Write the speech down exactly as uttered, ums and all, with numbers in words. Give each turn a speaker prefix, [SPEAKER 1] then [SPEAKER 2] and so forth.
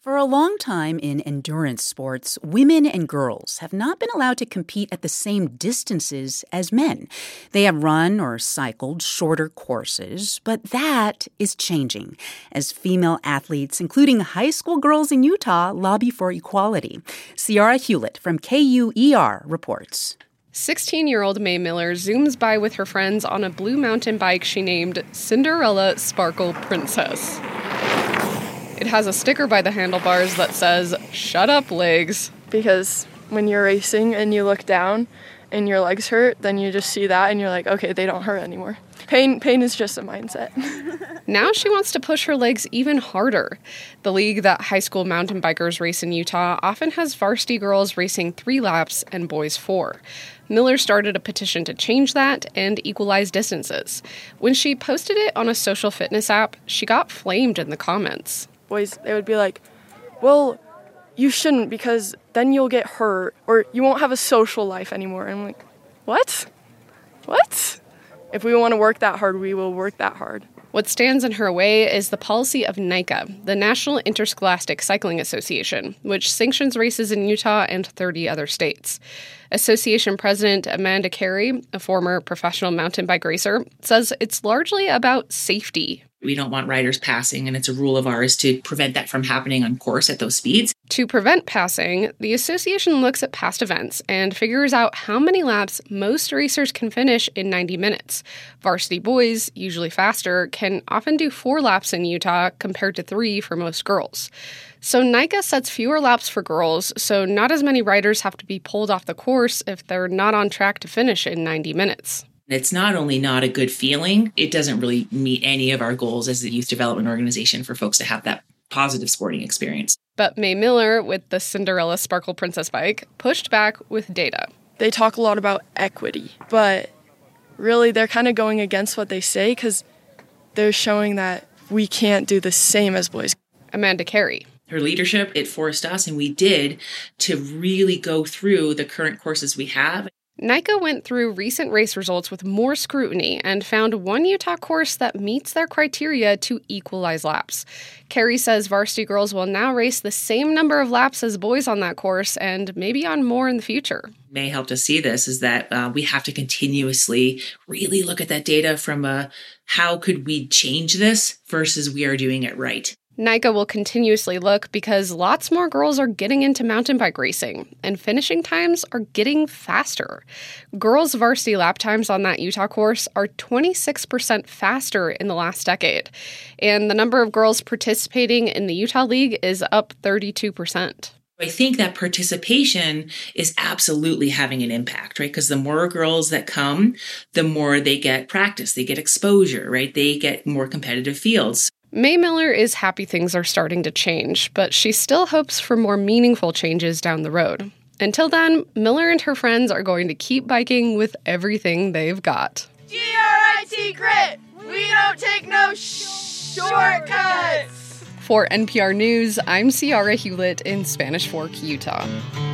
[SPEAKER 1] For a long time in endurance sports, women and girls have not been allowed to compete at the same distances as men. They have run or cycled shorter courses, but that is changing as female athletes, including high school girls in Utah, lobby for equality. Ciara Hewlett from K U E R reports.
[SPEAKER 2] sixteen-year-old May Miller zooms by with her friends on a blue mountain bike she named Cinderella Sparkle Princess. It has a sticker by the handlebars that says, "Shut up, legs."
[SPEAKER 3] Because when you're racing and you look down and your legs hurt, then you just see that and you're like, okay, they don't hurt anymore. Pain pain is just a mindset.
[SPEAKER 2] Now she wants to push her legs even harder. The league that high school mountain bikers race in Utah often has varsity girls racing three laps and boys four. Miller started a petition to change that and equalize distances. When she posted it on a social fitness app, she got flamed in the comments.
[SPEAKER 3] Boys, they would be like, well, you shouldn't because then you'll get hurt or you won't have a social life anymore. And I'm like, what? What? If we want to work that hard, we will work that hard.
[SPEAKER 2] What stands in her way is the policy of NICA, the National Interscholastic Cycling Association, which sanctions races in Utah and thirty other states. Association President Amanda Carey, a former professional mountain bike racer, says it's largely about safety.
[SPEAKER 4] We don't want riders passing, and it's a rule of ours to prevent that from happening on course at those speeds.
[SPEAKER 2] To prevent passing, the association looks at past events and figures out how many laps most racers can finish in ninety minutes. Varsity boys, usually faster, can often do four laps in Utah compared to three for most girls. So NICA sets fewer laps for girls, so not as many riders have to be pulled off the course if they're not on track to finish in ninety minutes.
[SPEAKER 4] It's not only not a good feeling, it doesn't really meet any of our goals as a youth development organization for folks to have that positive sporting experience.
[SPEAKER 2] But May Miller, with the Cinderella Sparkle Princess bike, pushed back with data.
[SPEAKER 3] They talk a lot about equity, but really they're kind of going against what they say because they're showing that we can't do the same as boys.
[SPEAKER 2] Amanda Carey.
[SPEAKER 4] Her leadership, it forced us, and we did, to really go through the current courses we have.
[SPEAKER 2] NICA went through recent race results with more scrutiny and found one Utah course that meets their criteria to equalize laps. Carey says varsity girls will now race the same number of laps as boys on that course and maybe on more in the future.
[SPEAKER 4] May helped us see this is that uh, we have to continuously really look at that data from a how could we change this versus we are doing it right.
[SPEAKER 2] NICA will continuously look because lots more girls are getting into mountain bike racing, and finishing times are getting faster. Girls' varsity lap times on that Utah course are twenty-six percent faster in the last decade, and the number of girls participating in the Utah League is up thirty-two percent.
[SPEAKER 4] I think that participation is absolutely having an impact, right? Because the more girls that come, the more they get practice, they get exposure, right? They get more competitive fields.
[SPEAKER 2] May Miller is happy things are starting to change, but she still hopes for more meaningful changes down the road. Until then, Miller and her friends are going to keep biking with everything they've got.
[SPEAKER 5] G R I T grit! We don't take no sh- shortcuts!
[SPEAKER 2] For N P R News, I'm Ciara Hewlett in Spanish Fork, Utah.